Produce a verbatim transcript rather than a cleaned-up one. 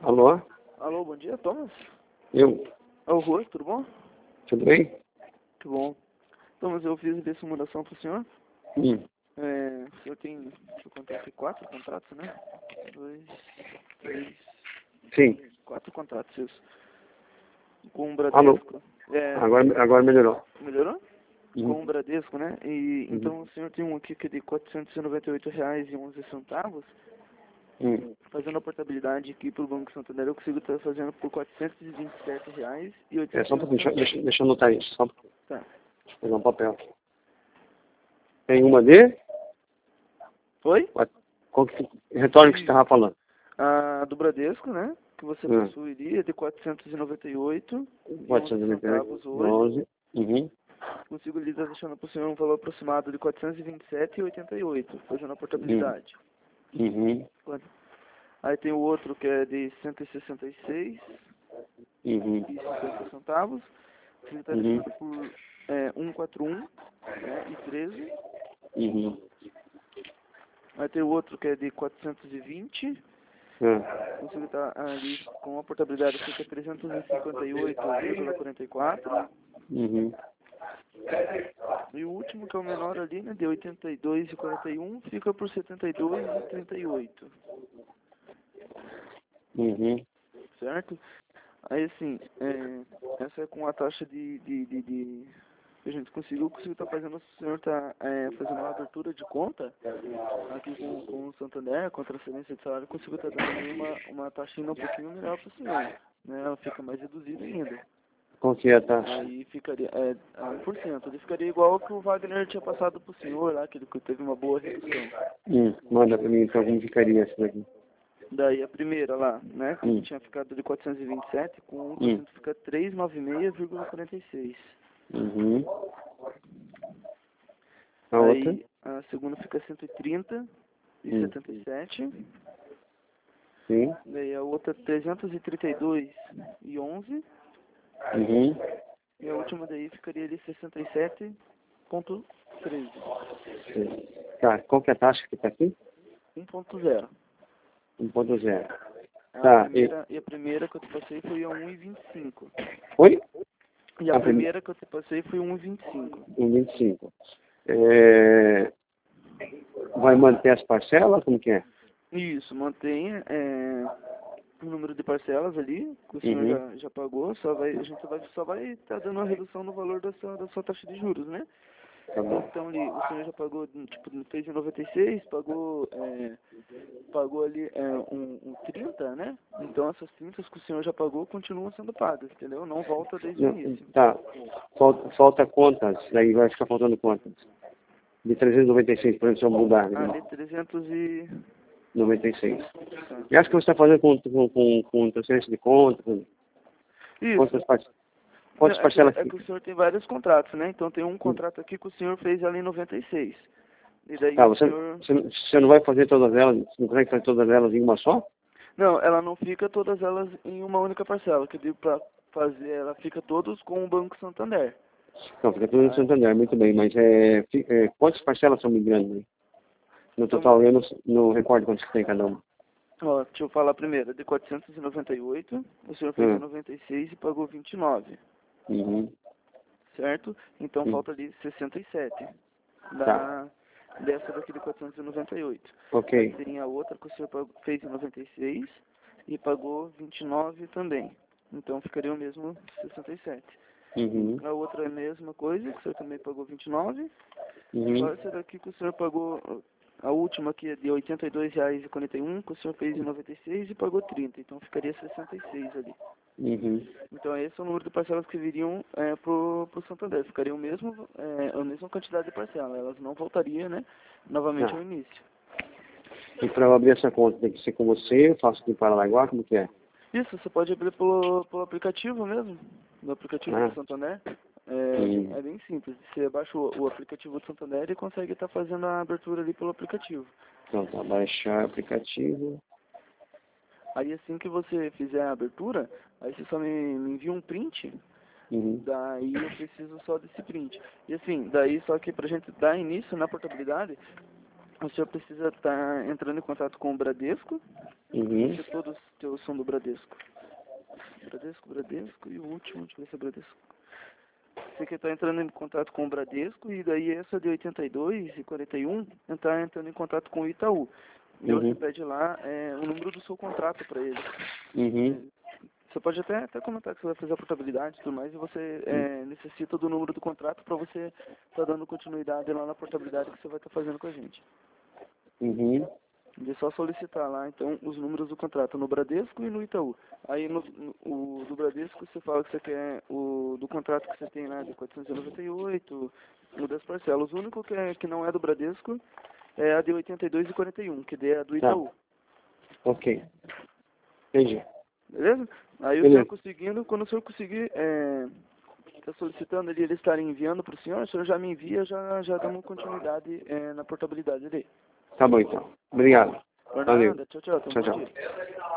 Alô? Alô, bom dia, Thomas? Eu? É o Rui, tudo bom? Tudo bem? Tudo bom. Thomas, eu fiz a simulação para o senhor. Hum. É, o senhor tem, deixa eu contar aqui, quatro contratos, né? Dois, três, Sim. quatro contratos, isso. Com o Alô? Bradesco. É, Agora, agora melhorou. melhorou? Uhum. Com o Bradesco, né? E, Uhum. então o senhor tem um aqui que é de quatrocentos e noventa e oito reais e onze centavos. Hum. Fazendo a portabilidade aqui para o Banco Santander, eu consigo estar fazendo por quatrocentos e vinte e sete reais e É só um pouquinho, deixa, oitenta deixa, deixa eu anotar isso. Só um pouquinho. Tá. Deixa eu pegar um papel aqui. Tem uma de? Oi? Qual que, retorno que você estava falando? A do Bradesco, né? Que você Hum. possuiria de quatrocentos e noventa e oito e onze quatrocentos e noventa e oito, centavos hoje. onze. Uhum. Consigo lhe estar deixando para o senhor um valor aproximado de quatrocentos e vinte e sete e oitenta e oito, fazendo a Uhum. portabilidade. Uhum. Aí tem o outro que é de cento e sessenta e seis Uhum. e cinquenta centavos. Ele está Uhum. deixando por é, cento e quarenta e um, né, e treze. Uhum. Aí tem o outro que é de quatrocentos e vinte. Hum. Consigo estar ali com a portabilidade fica trezentos e cinquenta e oito vírgula quarenta e quatro. Uhum. E o último, que é o menor ali, né, de oitenta e dois vírgula quarenta e um, fica por setenta e dois vírgula trinta e oito, Uhum. certo? Aí, assim, é, essa é com a taxa de, de, de, de que a gente conseguiu, conseguiu estar fazendo, o senhor está é, fazendo uma abertura de conta aqui com, com o Santander, com a transferência de salário, conseguiu estar dando aí uma, uma taxinha um pouquinho melhor para o senhor, né? Ela fica mais reduzida ainda. Qual que é a taxa? Aí ficaria, é, a um por cento. Ele ficaria igual ao que o Wagner tinha passado pro senhor lá, que ele teve uma boa redução. Hum. Manda pra mim então como ficaria essa daqui. Daí a primeira lá, né, que Hum. tinha ficado de quatrocentos e vinte e sete, com um por Hum. cento fica trezentos e noventa e seis vírgula quarenta e seis. Uhum. A outra? Aí a segunda fica cento e trinta vírgula Hum. setenta e sete. Sim. Daí a outra trezentos e trinta e dois vírgula onze. Uhum. E a última daí ficaria ali sessenta e sete vírgula treze. Sim. Tá, qual que é a taxa que tá aqui? um ponto zero. um ponto zero. A Tá, e... primeira, e a primeira que eu te passei foi a um vírgula vinte e cinco. Oi? E a A primeira. primeira que eu te passei foi um vírgula vinte e cinco. um vinte e cinco. É... Vai manter as parcelas? Como que é? Isso, mantenha é, o número de parcelas ali, que o senhor Uhum. já, já pagou, só vai, a gente vai, só vai estar dando uma redução no valor da sua, da sua taxa de juros, né? Tá bom. Então ali, o senhor já pagou, tipo, fez em noventa e seis, pagou, é, pagou ali é, um, um trinta, né? Então essas trinta que o senhor já pagou continuam sendo pagas, entendeu? Não volta desde o Não, início. tá. Falta, falta contas, daí vai ficar faltando contas. De trezentos e noventa e seis, por exemplo, se eu mudar. Ah, Né? de trezentos e... noventa e seis. Tá. E acho que você está fazendo com, com, com, com transferência de conta. com- Isso. Quantas, par... Não, Quantas é que, parcelas é que ficam? o senhor tem vários contratos, né? Então tem um contrato aqui que o senhor fez ali em noventa e seis. E daí Tá, o você, senhor... você, você não vai fazer todas elas, você não consegue fazer todas elas em uma só? Não, ela não fica todas elas em uma única parcela. Que eu digo pra fazer, ela fica todos com o Banco Santander. Não, fica tudo no Santander, muito bem, mas é, fi- é, quantas parcelas são migrando? Né? No Então, total, eu não, não recordo quantas que tem cada uma. ó, deixa eu falar primeiro. De quatrocentos e noventa e oito, o senhor fez em Hum. noventa e seis e pagou vinte e nove, Uhum. certo? Então Hum. falta ali sessenta e sete Tá, da, dessa daqui de quatrocentos e noventa e oito. Aí ok. tem a outra que o senhor pagou- fez em noventa e seis e pagou vinte e nove também. Então ficaria o mesmo sessenta e sete. Uhum. A outra é a mesma coisa, que o senhor também pagou vinte e nove. Só Uhum. essa daqui que o senhor pagou, a última aqui é de oitenta e dois reais e quarenta e um, que o senhor fez em noventa e seis e pagou trinta. Então ficaria sessenta e seis ali. Uhum. Então esse é o número de parcelas que viriam é, pro, pro Santander. Ficaria o mesmo, é, a mesma quantidade de parcelas. Elas não voltariam, né, novamente Tá. ao início. E para eu abrir essa conta tem que ser com você, eu faço aqui em Paranaguá, como que é? Isso, você pode abrir pelo, pelo aplicativo mesmo, no aplicativo Ah. do Santander. É, Hum. é bem simples. Você baixa o, o aplicativo do Santander e consegue estar fazendo a abertura ali pelo aplicativo. Então tá, baixar aplicativo. Aí assim que você fizer a abertura, aí você só me, me envia um print, Uhum. daí eu preciso só desse print. E assim, daí só que pra gente dar início na portabilidade, o senhor precisa estar entrando em contato com o Bradesco, Uhum. porque todos os teus são do Bradesco. Bradesco, Bradesco e o último, deixa eu ver se é Bradesco. Você que está entrando em contato com o Bradesco e daí essa de oitenta e dois e quarenta e um está entrando em contato com o Itaú. E Uhum. você pede lá é, o número do seu contrato para ele. Uhum. Você pode até, até comentar que você vai fazer a portabilidade e tudo mais, e você é, necessita do número do contrato para você estar tá dando continuidade lá na portabilidade que você vai estar tá fazendo com a gente. Uhum. E é só solicitar lá, então, os números do contrato no Bradesco e no Itaú. Aí, no, no o do Bradesco, você fala que você quer o do contrato que você tem lá de quatrocentos e noventa e oito, o das parcelas. O único que, é, que não é do Bradesco é a de oitenta e dois e quarenta e um, que é a do Itaú. Tá. Ok. Entendi. Beleza? Aí Beleza. o senhor conseguindo, quando o senhor conseguir, é, tá solicitando ele, eles estarem enviando para o senhor, o senhor já me envia, já, já damos continuidade é, na portabilidade dele. Tá bom, então. Obrigado. Por Valeu. nada, tchau, tchau, tenha um Tchau, bom tchau. dia.